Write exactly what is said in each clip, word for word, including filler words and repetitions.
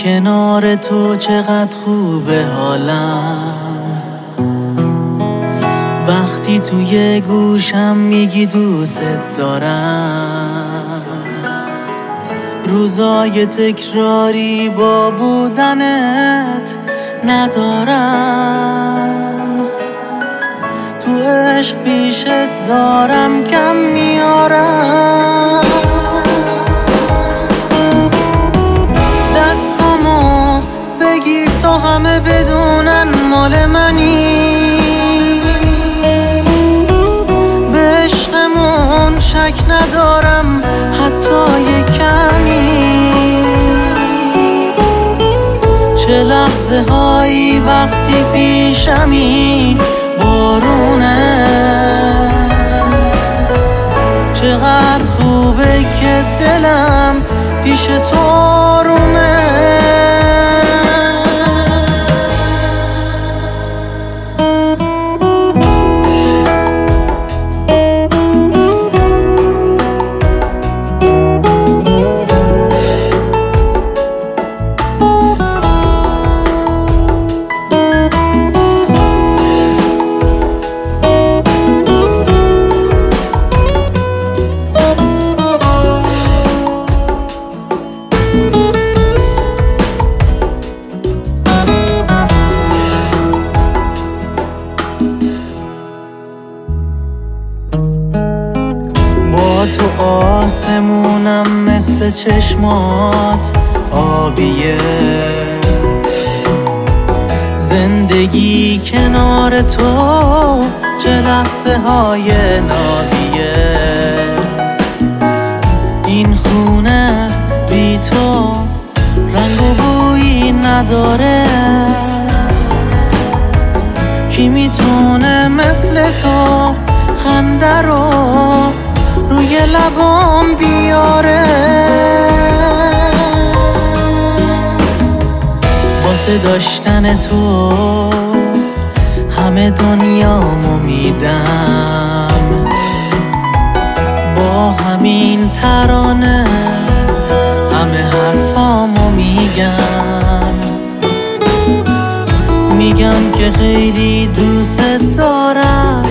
کنار تو چقدر خوبه حالم، وقتی توی گوشم میگی دوست دارم. روزای تکراری با بودنت ندارم، تو عشق پیشت دارم کم میارم. دستامو بگیر تا همه بدونن مال منی، به عشقمون شک ندارم حتی یه کمی. چه لحظه هایی وقتی پیشمی بارونه، چقدر خوبه که دلم پیش تو آرومه. تو آسمونم مثل چشمات آبیه، زندگی کنار تو چه لحظه های نابیه. این خونه بی تو رنگ و بویی نداره، کی میتونه مثل تو خنده رو روی لبام بیاره. واسه داشتن تو همه دنیامو میدم، با همین ترانه همه حرفامو میگم. میگم که خیلی دوست دارم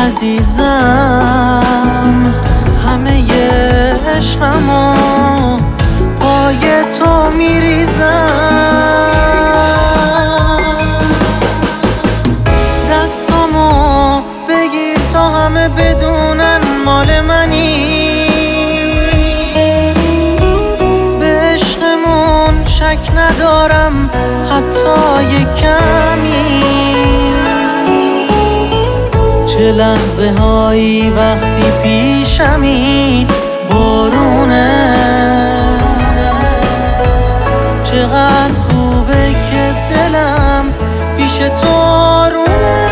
عزیزم، همه ی عشقمو پای تو میریزم. دستامو بگیر تا همه بدونن مال منی، به عشقمون شک ندارم حتی یه کمی. چه لحظه هایی وقتی پیشمی بارونه، چقدر خوبه که دلم پیش تو آرومه.